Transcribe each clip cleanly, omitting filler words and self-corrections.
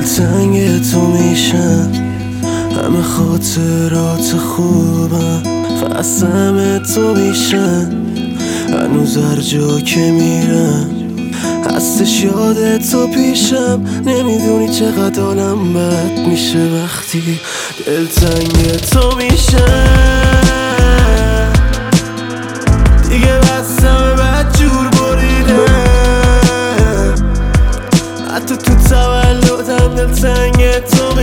دلتنگ تو میشم، همه خاطرات خوبم فسم تو میشن، هنوز هر جا که میرم هستش یاد تو پیشم. نمیدونی چقدر حالم بد میشه وقتی دلتنگ تو میشم. دیگه بستم بد جور بریدم، حتی تو تولدم دلتنگ تو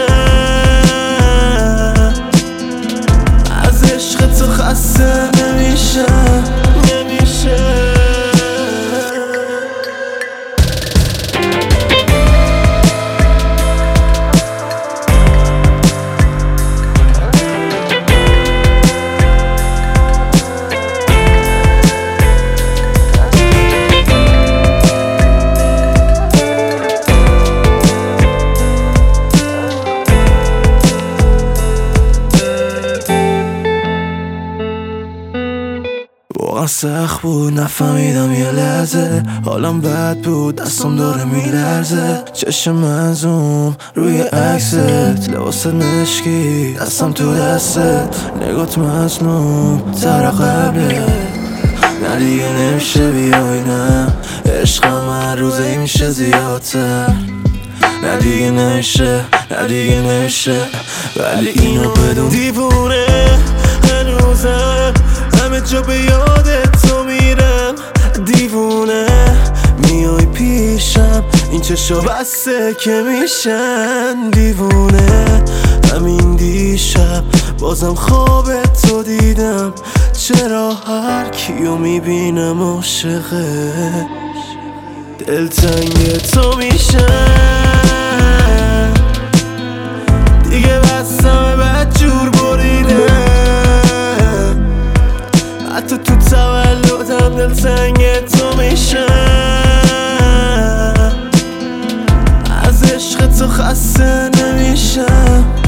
میشم. از عشق تو خسته نمیشم. واقعا سخت بود، نفهمیدم یه لحظه حالم بد بود، دستم داره میلرزه. چشم مزوم روی عکست، لباس مشکی دستم تو دستت، نگات مظلوم تر قبله. نه دیگه نمیشه بیای، نه عشقم هر روزه میشه زیادتر. نه دیگه نمیشه، نه دیگه نمیشه، ولی اینو بدون دیوونه هنوزم همه جا به یاد تو میرم. دیوونه میای پیشم، این چشا بسته که میشن دیوونه. همین دیشب بازم خواب تو دیدم، چرا هر کیو میبینم عاشقه دلتنگ تو میشن. دیگه بستم بد جور بریدم، حتی تو تولدم دلتنگ تو میشم. از عشق تو خسته نمیشم.